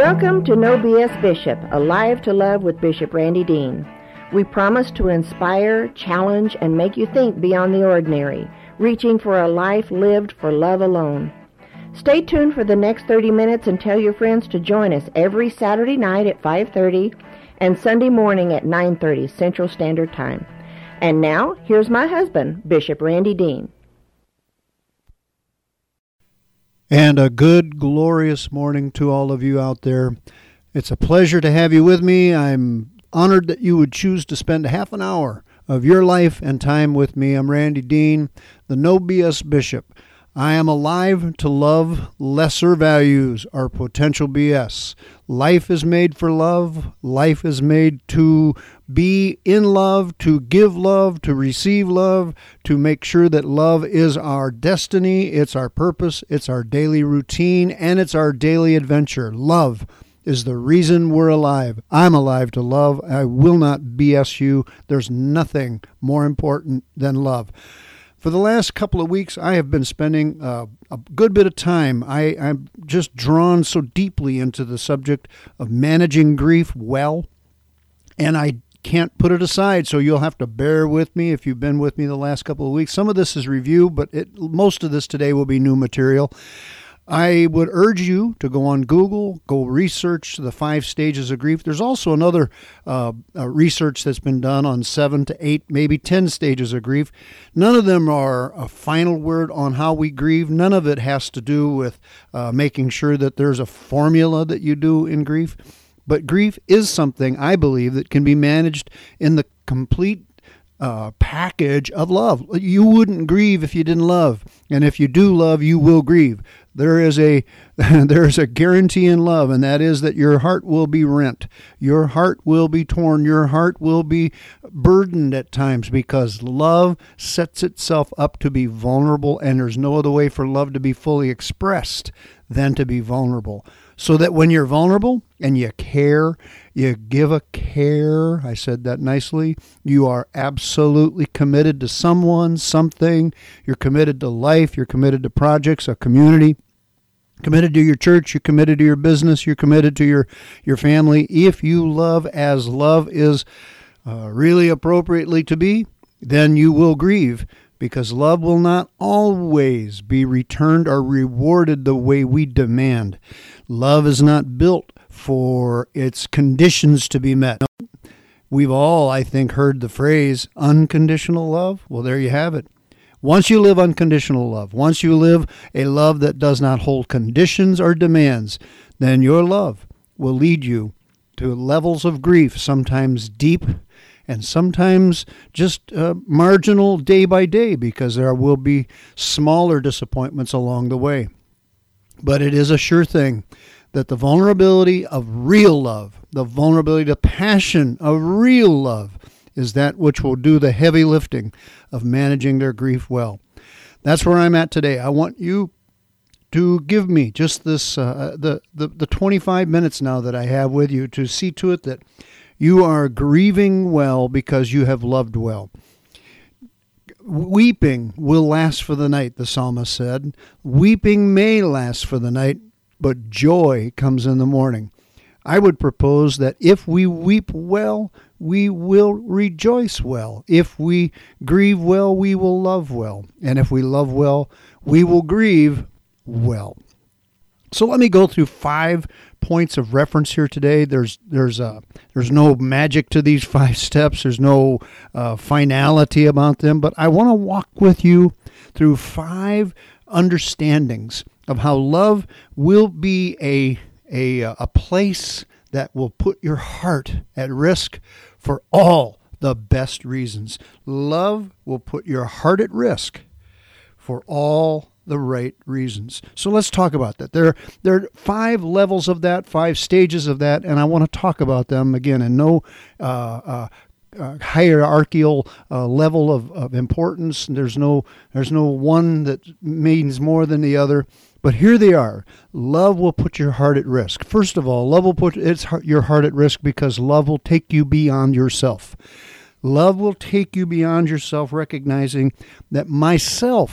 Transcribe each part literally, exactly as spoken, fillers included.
Welcome to No B S Bishop, Alive to Love with Bishop Randy Dean. We promise to inspire, challenge, and make you think beyond the ordinary, reaching for a life lived for love alone. Stay tuned for the next thirty minutes and tell your friends to join us every Saturday night at five thirty and Sunday morning at nine thirty Central Standard Time. And now, here's my husband, Bishop Randy Dean. And a good, glorious morning to all of you out there. It's a pleasure to have you with me. I'm honored that you would choose to spend half an hour of your life and time with me. I'm Randy Dean, the No B S Bishop. I am alive to love. Lesser values are potential B S. Life is made for love. Life is made to be in love, to give love, to receive love, to make sure that love is our destiny, it's our purpose, it's our daily routine, and it's our daily adventure. Love is the reason we're alive. I'm alive to love. I will not B S you. There's nothing more important than love. For the last couple of weeks, I have been spending uh, a good bit of time. I, I'm just drawn so deeply into the subject of managing grief well, and I can't put it aside, so you'll have to bear with me if you've been with me the last couple of weeks. Some of this is review, but it, most of this today will be new material. I would urge you to go on Google, go research the five stages of grief. There's also another uh, uh, research that's been done on seven to eight, maybe ten stages of grief. None of them are a final word on how we grieve. None of it has to do with uh, making sure that there's a formula that you do in grief. But grief is something, I believe, that can be managed in the complete uh, package of love. You wouldn't grieve if you didn't love. And if you do love, you will grieve. There is a there is a guarantee in love, and that is that your heart will be rent. Your heart will be torn. Your heart will be burdened at times, because love sets itself up to be vulnerable, and there's no other way for love to be fully expressed than to be vulnerable. So that when you're vulnerable and you care, you give a care, I said that nicely, you are absolutely committed to someone, something, you're committed to life, you're committed to projects, a community, committed to your church, you're committed to your business, you're committed to your, your family. If you love as love is uh, really appropriately to be, then you will grieve. Because love will not always be returned or rewarded the way we demand. Love is not built for its conditions to be met. We've all, I think, heard the phrase unconditional love. Well, there you have it. Once you live unconditional love, once you live a love that does not hold conditions or demands, then your love will lead you to levels of grief, sometimes deep, and sometimes just uh, marginal day by day, because there will be smaller disappointments along the way. But it is a sure thing that the vulnerability of real love, the vulnerability to passion of real love, is that which will do the heavy lifting of managing their grief well. That's where I'm at today. I want you to give me just this, uh, the, the, the twenty-five minutes now that I have with you to see to it that you are grieving well because you have loved well. Weeping will last for the night, the psalmist said. Weeping may last for the night, but joy comes in the morning. I would propose that if we weep well, we will rejoice well. If we grieve well, we will love well. And if we love well, we will grieve well. So let me go through five points of reference here today. There's there's uh, there's no magic to these five steps. There's no uh, finality about them. But I want to walk with you through five understandings of how love will be a a a place that will put your heart at risk for all the best reasons. Love will put your heart at risk for all the right reasons. So let's talk about that. There, there are five levels of that, five stages of that, and I want to talk about them again in no uh, uh, uh, hierarchical uh, level of, of importance. There's no, there's no one that means more than the other. But here they are. Love will put your heart at risk. First of all, love will put its your heart at risk because love will take you beyond yourself. Love will take you beyond yourself, recognizing that myself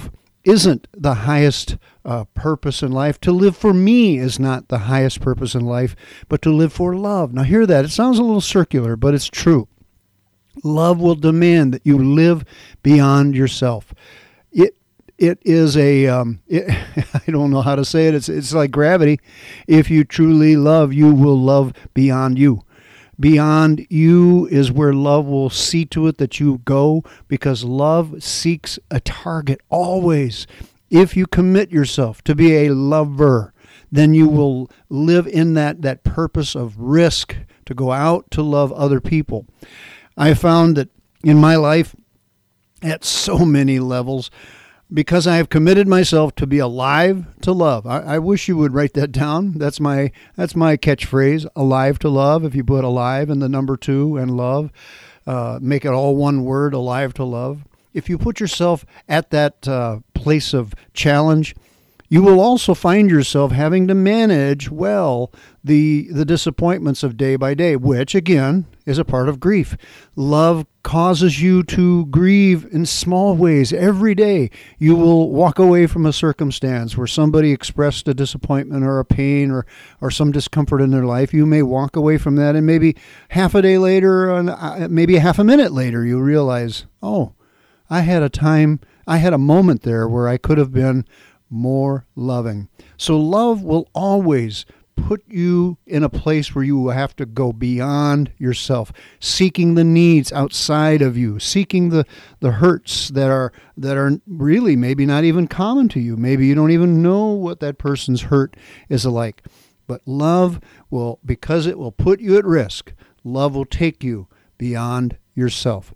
isn't the highest uh, purpose in life. To live for me is not the highest purpose in life, but to live for love. Now hear that. It sounds a little circular, but it's true. Love will demand that you live beyond yourself. It it is a um, it, I don't know how to say it. It's it's like gravity. If you truly love, you will love beyond you. Beyond you is where love will see to it that you go, because love seeks a target always. If you commit yourself to be a lover, then you will live in that, that purpose of risk to go out to love other people. I found that in my life, at so many levels, because I have committed myself to be alive to love. I, I wish you would write that down. That's my that's my catchphrase, alive to love. If you put alive and the number two and love, uh, make it all one word, alive to love. If you put yourself at that uh, place of challenge, you will also find yourself having to manage well the the disappointments of day by day, which, again, is a part of grief. Love causes you to grieve in small ways every day. You will walk away from a circumstance where somebody expressed a disappointment or a pain or, or some discomfort in their life. You may walk away from that, and maybe half a day later, and maybe half a minute later, you realize, oh, I had a time, I had a moment there where I could have been more loving. So love will always put you in a place where you have to go beyond yourself, seeking the needs outside of you, seeking the, the hurts that are that are really maybe not even common to you. Maybe you don't even know what that person's hurt is like. But love will, because it will put you at risk, love will take you beyond yourself.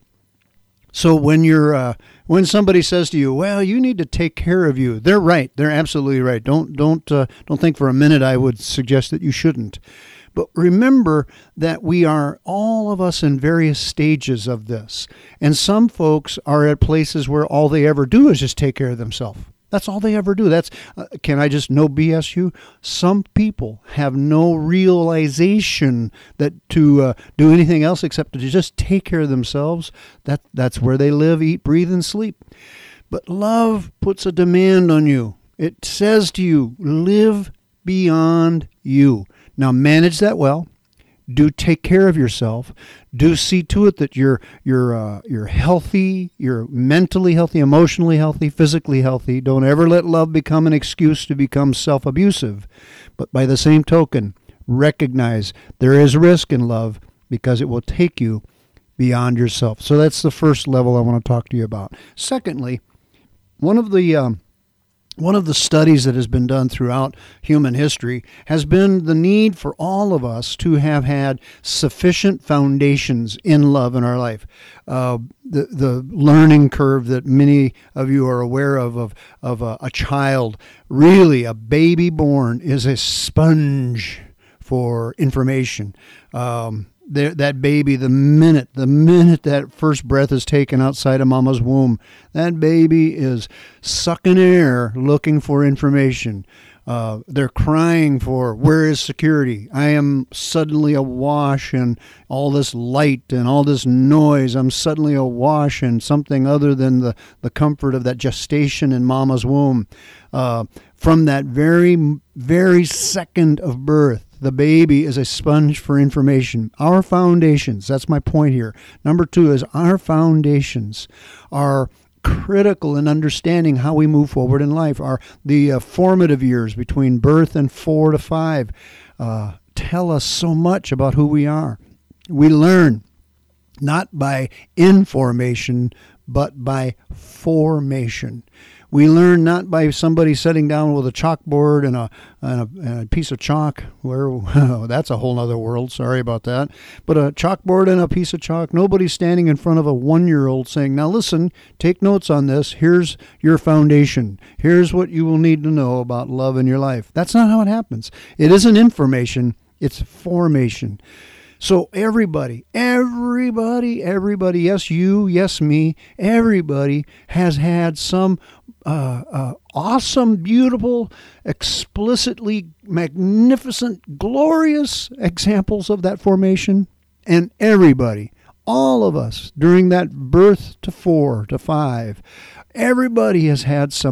So when you're uh, when somebody says to you, "Well, you need to take care of you," they're right. They're absolutely right. Don't don't uh, don't think for a minute I would suggest that you shouldn't. But remember that we are, all of us, in various stages of this, and some folks are at places where all they ever do is just take care of themselves. That's all they ever do. That's uh, can I just no B S you? Some people have no realization that to uh, do anything else except to just take care of themselves. That that's where they live, eat, breathe, and sleep. But love puts a demand on you. It says to you, live beyond you. Now manage that well. Do take care of yourself. Do see to it that you're you're uh, you're healthy, you're mentally healthy, emotionally healthy, physically healthy. Don't ever let love become an excuse to become self-abusive. But by the same token, recognize there is risk in love because it will take you beyond yourself. So that's the first level I want to talk to you about. Secondly, one of the um, One of the studies that has been done throughout human history has been the need for all of us to have had sufficient foundations in love in our life. Uh, the the learning curve that many of you are aware of, of, of a, a child, really a baby born, is a sponge for information. Um, That baby, the minute, the minute that first breath is taken outside of mama's womb, that baby is sucking air looking for information. Uh, they're crying for, where is security? I am suddenly awash in all this light and all this noise. I'm suddenly awash in something other than the, the comfort of that gestation in mama's womb. Uh, from that very, very second of birth, the baby is a sponge for information. Our foundations, that's my point here. Number two is our foundations are critical in understanding how we move forward in life. Our the uh, formative years between birth and four to five uh, tell us so much about who we are. We learn not by information, but by formation. We learn not by somebody sitting down with a chalkboard and a, and a, and a piece of chalk, where oh, that's a whole other world, sorry about that, but a chalkboard and a piece of chalk. Nobody's standing in front of a one-year-old saying, now listen, take notes on this, here's your foundation, here's what you will need to know about love in your life. That's not how it happens. It isn't information, it's formation. So everybody, everybody, everybody, yes, you, yes, me, everybody has had some uh, uh, awesome, beautiful, explicitly magnificent, glorious examples of that formation. And everybody, all of us, during that birth to four to five, everybody has had some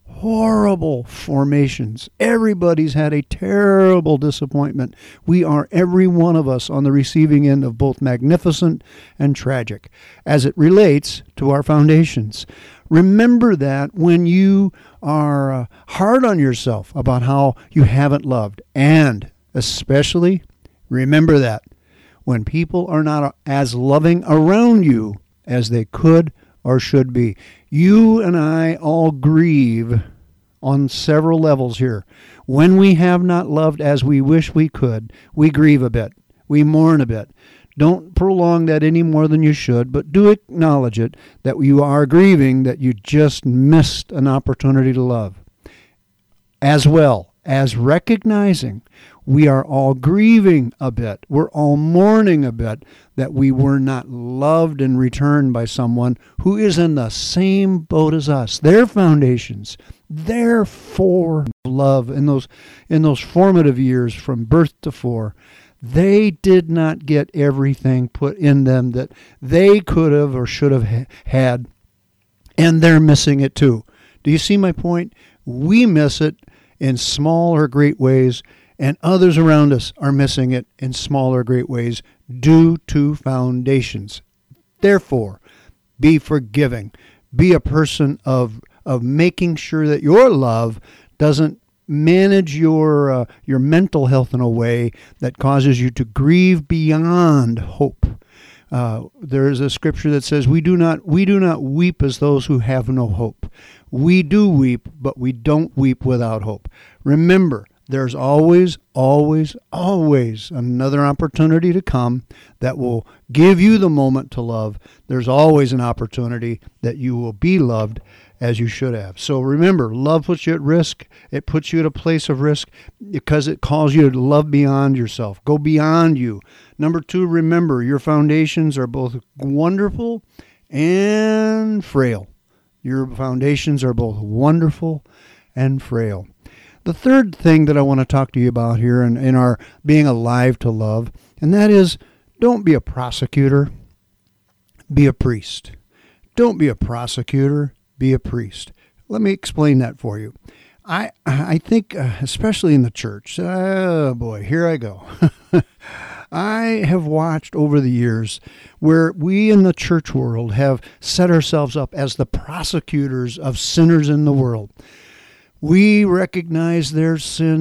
horrible formations. Everybody's had a terrible disappointment. We are, every one of us, on the receiving end of both magnificent and tragic as it relates to our foundations. Remember that when you are uh, hard on yourself about how you haven't loved, and especially remember that when people are not as loving around you as they could or should be. You and I all grieve on several levels here. When we have not loved as we wish we could, we grieve a bit. We mourn a bit. Don't prolong that any more than you should, but do acknowledge it, that you are grieving, that you just missed an opportunity to love. As well as recognizing we are all grieving a bit, we're all mourning a bit that we were not loved in return by someone who is in the same boat as us. Their foundations, their for love in those in those formative years from birth to four, they did not get everything put in them that they could have or should have ha- had, and they're missing it too. Do you see my point? We miss it in small or great ways, and others around us are missing it in small or great ways due to foundations. Therefore, be forgiving. Be a person of of making sure that your love doesn't manage your uh, your mental health in a way that causes you to grieve beyond hope. Uh, there is a scripture that says, "We do not we do not weep as those who have no hope. We do weep, but we don't weep without hope." Remember, there's always, always, always another opportunity to come that will give you the moment to love. There's always an opportunity that you will be loved as you should have. So remember, love puts you at risk. It puts you at a place of risk because it calls you to love beyond yourself. Go beyond you. Number two, remember, your foundations are both wonderful and frail. Your foundations are both wonderful and frail. The third thing that I want to talk to you about here in, in our being alive to love, and that is, don't be a prosecutor, be a priest. Don't be a prosecutor, be a priest. Let me explain that for you. I I think, uh, especially in the church, oh boy, here I go. I have watched over the years where we in the church world have set ourselves up as the prosecutors of sinners in the world. We recognize their sin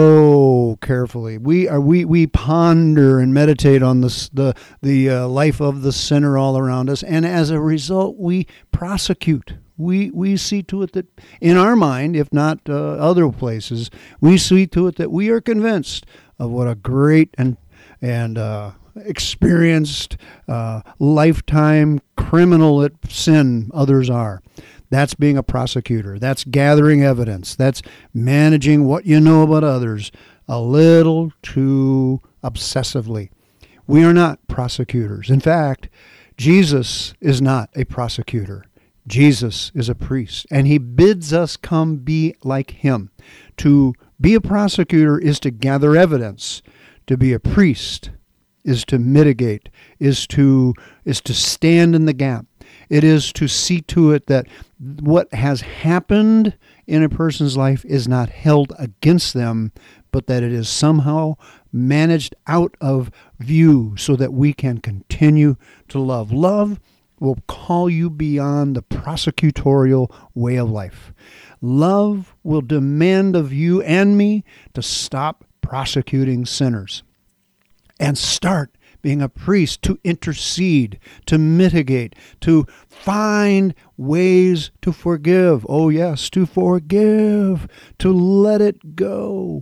so carefully. We are we we ponder and meditate on the the the uh, life of the sinner all around us, and as a result, we prosecute. We we see to it that in our mind, if not uh, other places, we see to it that we are convinced of what a great and and uh, experienced uh, lifetime criminal at sin others are. That's being a prosecutor. That's gathering evidence. That's managing what you know about others a little too obsessively. We are not prosecutors. In fact, Jesus is not a prosecutor. Jesus is a priest, and he bids us come be like him. To be a prosecutor is to gather evidence. To be a priest is to mitigate, is to is to stand in the gap. It is to see to it that what has happened in a person's life is not held against them, but that it is somehow managed out of view so that we can continue to love. Love will call you beyond the prosecutorial way of life. Love will demand of you and me to stop prosecuting sinners and start being a priest, to intercede, to mitigate, to find ways to forgive. Oh yes, to forgive, to let it go.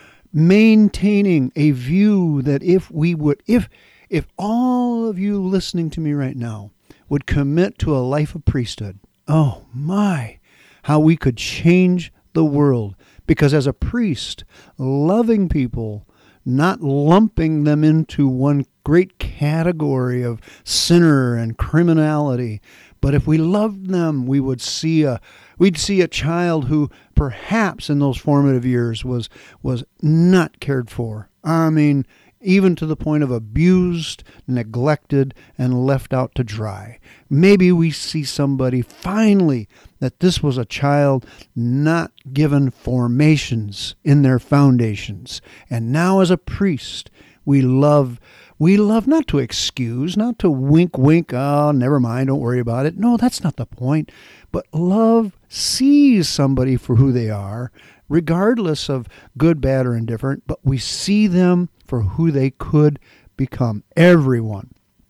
Maintaining a view that if we would, if if all of you listening to me right now would commit to a life of priesthood, oh my, how we could change the world. Because as a priest, loving people, not lumping them into one great category of sinner and criminality, but if we loved them, we would see a we'd see a child who perhaps in those formative years was was not cared for. I mean, even to the point of abused, neglected, and left out to dry. Maybe we see somebody finally that this was a child not given formations in their foundations. And now as a priest, we love We love not to excuse, not to wink, wink, oh, never mind, don't worry about it. No, that's not the point. But love sees somebody for who they are, regardless of good, bad, or indifferent, but we see them for who they could become. Everyone.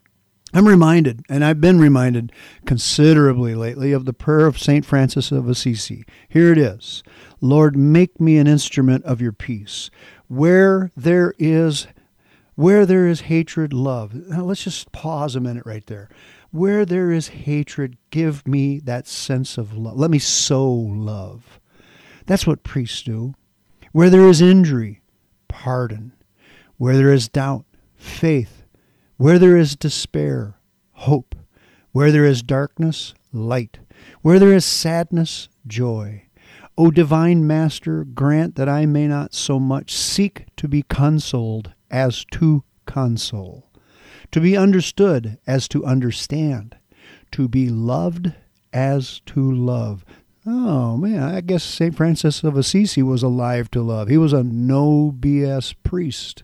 I'm reminded, and I've been reminded considerably lately, of the prayer of Saint Francis of Assisi. Here it is. Lord, make me an instrument of your peace. Where there is Where there is hatred, love. Now let's just pause a minute right there. Where there is hatred, give me that sense of love. Let me sow love. That's what priests do. Where there is injury, pardon. Where there is doubt, faith. Where there is despair, hope. Where there is darkness, light. Where there is sadness, joy. O divine Master, grant that I may not so much seek to be consoled as to console, to be understood as to understand, to be loved as to love. Oh, man, I guess Saint Francis of Assisi was alive to love. He was a no B S priest.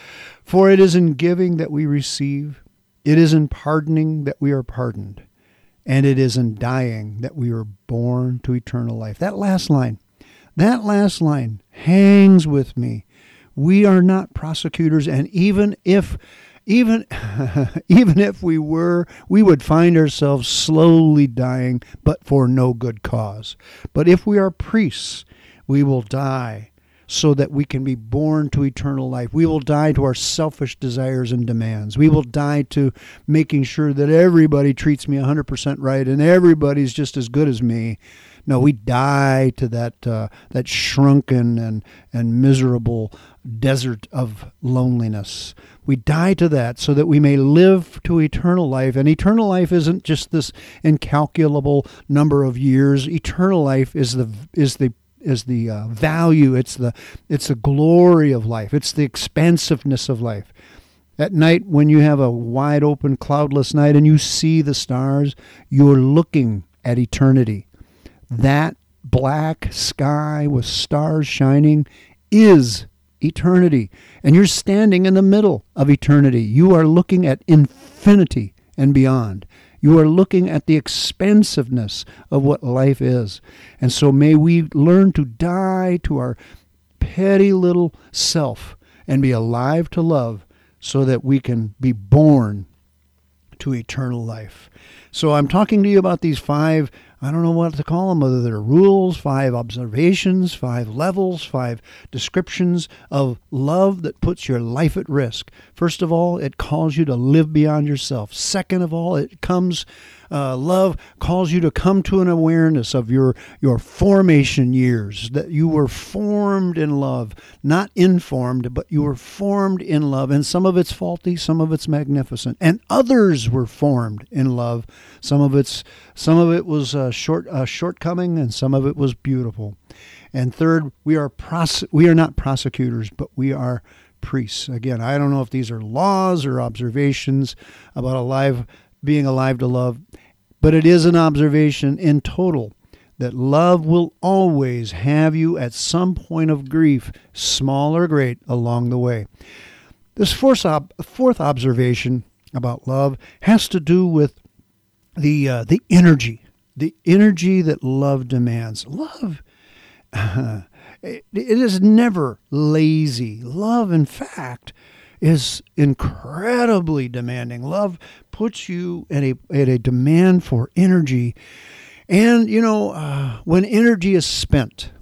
For it is in giving that we receive, it is in pardoning that we are pardoned, and it is in dying that we are born to eternal life. That last line, that last line hangs with me. We are not prosecutors, and even if, even, even if we were, we would find ourselves slowly dying, but for no good cause. But if we are priests, we will die so that we can be born to eternal life. We will die to our selfish desires and demands. We will die to making sure that everybody treats me one hundred percent right and everybody's just as good as me. No, we die to that uh, that shrunken and, and miserable desert of loneliness. We die to that so that we may live to eternal life. And eternal life isn't just this incalculable number of years. Eternal life is the is the is the uh, value. It's the it's the glory of life. It's the expansiveness of life. At night, when you have a wide open, cloudless night and you see the stars, you're looking at eternity. That black sky with stars shining is eternity. And you're standing in the middle of eternity. You are looking at infinity and beyond. You are looking at the expansiveness of what life is. And so may we learn to die to our petty little self and be alive to love so that we can be born to eternal life. So I'm talking to you about these five, I don't know what to call them, whether they're rules, five observations, five levels, five descriptions of love that puts your life at risk. First of all, it calls you to live beyond yourself. Second of all, it comes, uh, love calls you to come to an awareness of your, your formation years, that you were formed in love, not informed, but you were formed in love. And some of it's faulty, some of it's magnificent. And others were formed in love. Some of it's, some of it was uh, short, uh, shortcoming, and some of it was beautiful. And third, we are pros- we are not prosecutors, but we are priests. Again, I don't know if these are laws or observations about alive, being alive to love, but it is an observation in total that love will always have you at some point of grief, small or great, along the way. This fourth, ob- fourth observation about love has to do with the uh, the energy, the energy that love demands. Love, uh, it, it is never lazy. Love, in fact, is incredibly demanding. Love puts you at a at a demand for energy, and you know uh, when energy is spent,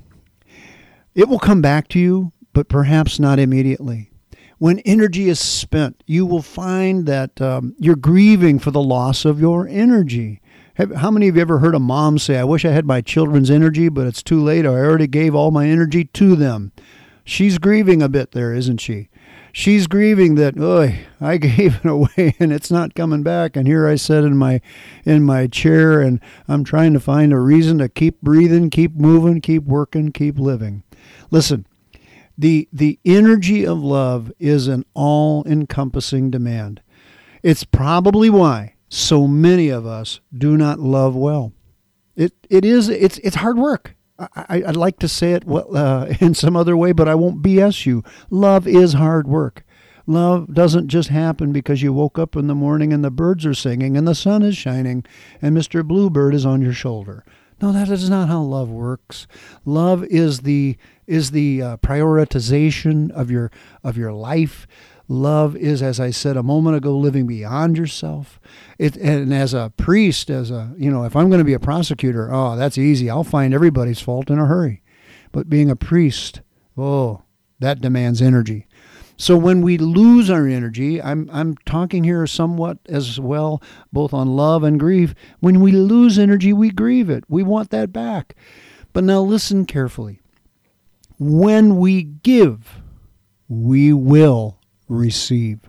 it will come back to you, but perhaps not immediately. When energy is spent, you will find that um, you're grieving for the loss of your energy. Have, how many of you ever heard a mom say, I wish I had my children's energy, but it's too late. I already gave all my energy to them. She's grieving a bit there, isn't she? She's grieving that, oh, I gave it away and it's not coming back. And here I sit in my in my chair and I'm trying to find a reason to keep breathing, keep moving, keep working, keep living. Listen. The, the energy of love is an all-encompassing demand. It's probably why so many of us do not love well. It it is it's it's hard work. I, I'd like to say it well, uh, in some other way, but I won't B S you. Love is hard work. Love doesn't just happen because you woke up in the morning and the birds are singing and the sun is shining and Mister Bluebird is on your shoulder. No, that is not how love works. Love is the is the uh, prioritization of your of your life. Love is, as I said a moment ago, living beyond yourself. It, and as a priest, as a, you know, if I'm going to be a prosecutor, oh, that's easy. I'll find everybody's fault in a hurry. But being a priest, oh, that demands energy. So when we lose our energy, I'm I'm talking here somewhat as well, both on love and grief. When we lose energy, we grieve it. We want that back. But now listen carefully. When we give, we will receive.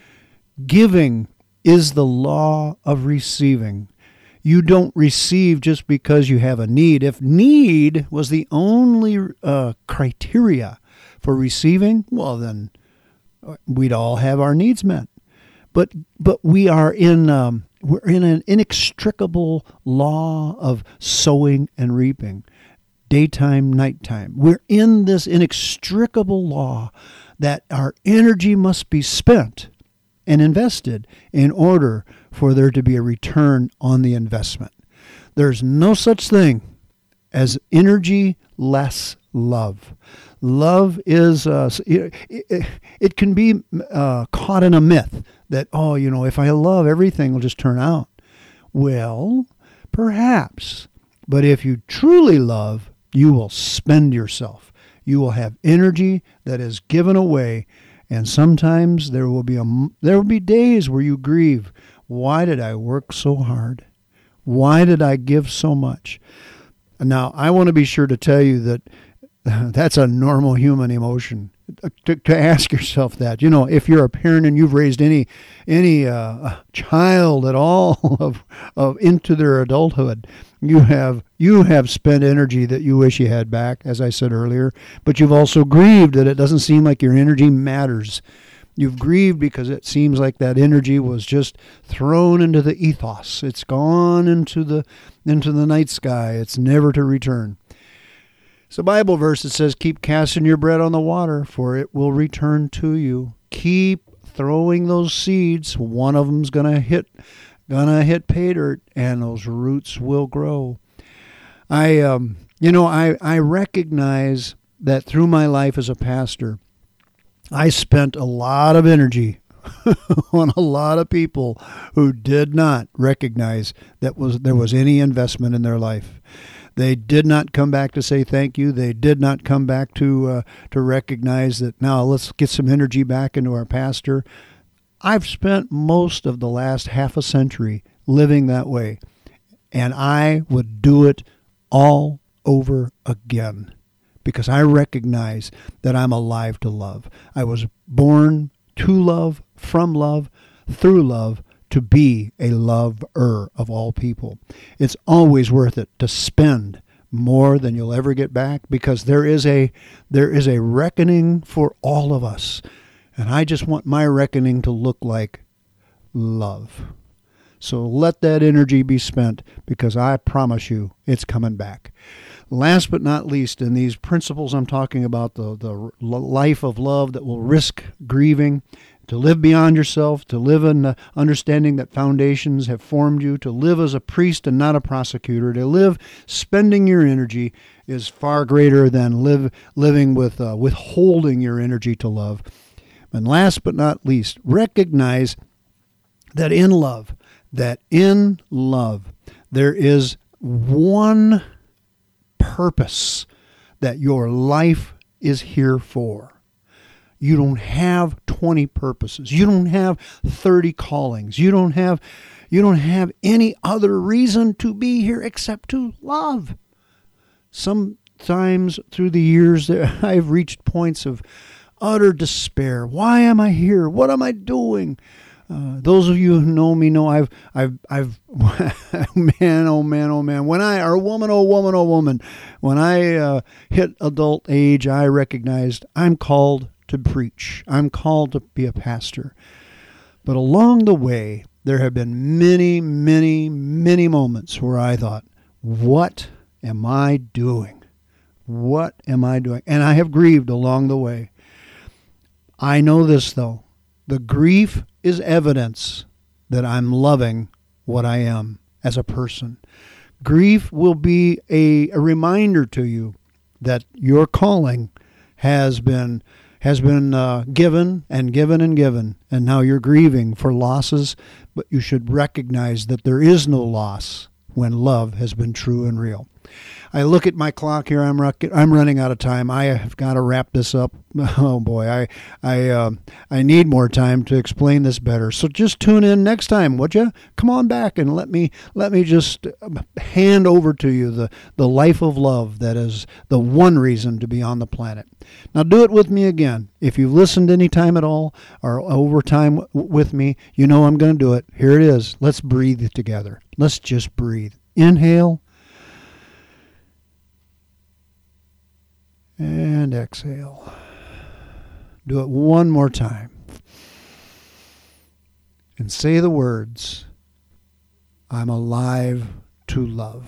Giving is the law of receiving. You don't receive just because you have a need. If need was the only uh, criteria for receiving, well then we'd all have our needs met. But but we are in um, we're in an inextricable law of sowing and reaping, daytime, nighttime. We're in this inextricable law that our energy must be spent and invested in order for there to be a return on the investment. There's no such thing as energy less love. Love is, uh, it, it, it can be uh, caught in a myth that, oh, you know, if I love, everything will just turn out. Well, perhaps. But if you truly love, you will spend yourself. You will have energy that is given away, and sometimes there will be a there will be days where you grieve. Why did I work so hard? Why did I give so much? Now, I want to be sure to tell you that that's a normal human emotion. To, to ask yourself that, you know, if you're a parent and you've raised any any uh, child at all of of into their adulthood, you have you have spent energy that you wish you had back, as I said earlier. But you've also grieved that it doesn't seem like your energy matters. You've grieved because it seems like that energy was just thrown into the ethos. It's gone into the into the night sky. It's never to return. It's a Bible verse that says, keep casting your bread on the water, for it will return to you. Keep throwing those seeds. One of them's going to hit gonna hit pay dirt, and those roots will grow. I, um, you know, I, I recognize that through my life as a pastor, I spent a lot of energy on a lot of people who did not recognize that was there was any investment in their life. They did not come back to say thank you. They did not come back to uh, to recognize that now let's get some energy back into our pastor. I've spent most of the last half a century living that way, and I would do it all over again because I recognize that I'm alive to love. I was born to love, from love, through love, to be a lover of all people. It's always worth it to spend more than you'll ever get back because there is a there is a reckoning for all of us. And I just want my reckoning to look like love. So let that energy be spent because I promise you it's coming back. Last but not least, in these principles I'm talking about, the, the life of love that will risk grieving, to live beyond yourself, to live in the understanding that foundations have formed you, to live as a priest and not a prosecutor, to live spending your energy is far greater than live living with uh, withholding your energy to love. And last but not least, recognize that in love, that in love, there is one purpose that your life is here for. You don't have twenty purposes. You don't have thirty callings. You don't have you don't have any other reason to be here except to love. Sometimes through the years I've reached points of utter despair. Why am I here? What am I doing? Uh, those of you who know me know I've, I've, I've, man, oh man, oh man. When I, or woman, oh woman, oh woman, when I uh, hit adult age, I recognized I'm called to preach. I'm called to be a pastor. But along the way, there have been many, many, many moments where I thought, what am I doing? What am I doing? And I have grieved along the way. I know this, though. The grief is evidence that I'm loving what I am as a person. Grief will be a, a reminder to you that your calling has been has been uh, given and given and given, and now you're grieving for losses, but you should recognize that there is no loss when love has been true and real. I look at my clock here. I'm I'm running out of time. I have got to wrap this up. Oh boy, I I uh, I need more time to explain this better. So just tune in next time, would you? Come on back and let me let me just hand over to you the the life of love that is the one reason to be on the planet. Now do it with me again. If you've listened any time at all or over time w- with me, you know I'm going to do it. Here it is. Let's breathe together. Let's just breathe. Inhale. And exhale. Do it one more time. And say the words, I'm alive to love.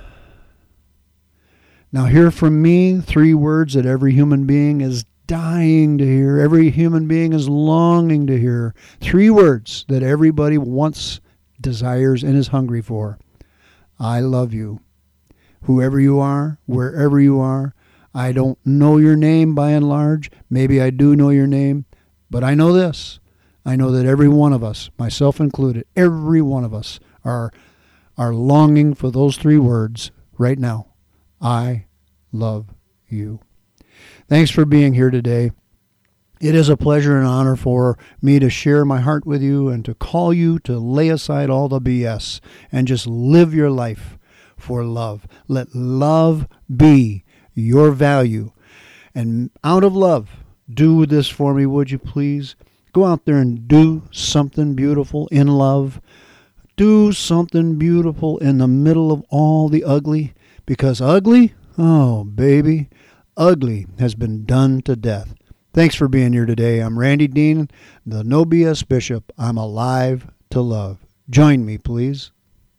Now hear from me three words that every human being is dying to hear. Every human being is longing to hear. Three words that everybody wants, desires, and is hungry for. I love you. Whoever you are, wherever you are, I don't know your name by and large. Maybe I do know your name, but I know this. I know that every one of us, myself included, every one of us are, are longing for those three words right now. I love you. Thanks for being here today. It is a pleasure and honor for me to share my heart with you and to call you to lay aside all the B S and just live your life for love. Let love be your value. And out of love, do this for me, would you please? Go out there and do something beautiful in love. Do something beautiful in the middle of all the ugly. Because ugly, oh baby, ugly has been done to death. Thanks for being here today. I'm Randy Dean, the No B S Bishop. I'm alive to love. Join me, please.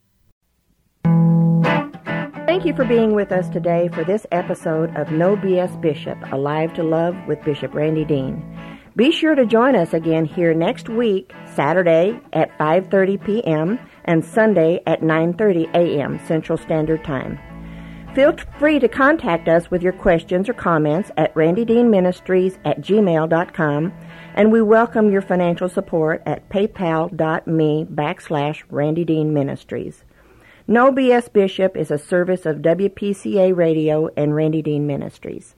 Thank you for being with us today for this episode of No B S Bishop, Alive to Love with Bishop Randy Dean. Be sure to join us again here next week, Saturday at five thirty p.m. and Sunday at nine thirty a.m. Central Standard Time. Feel free to contact us with your questions or comments at randydeanministries at gmail dot com, and we welcome your financial support at paypal.me backslash randydeanministries. No B S Bishop is a service of W P C A Radio and Randy Dean Ministries.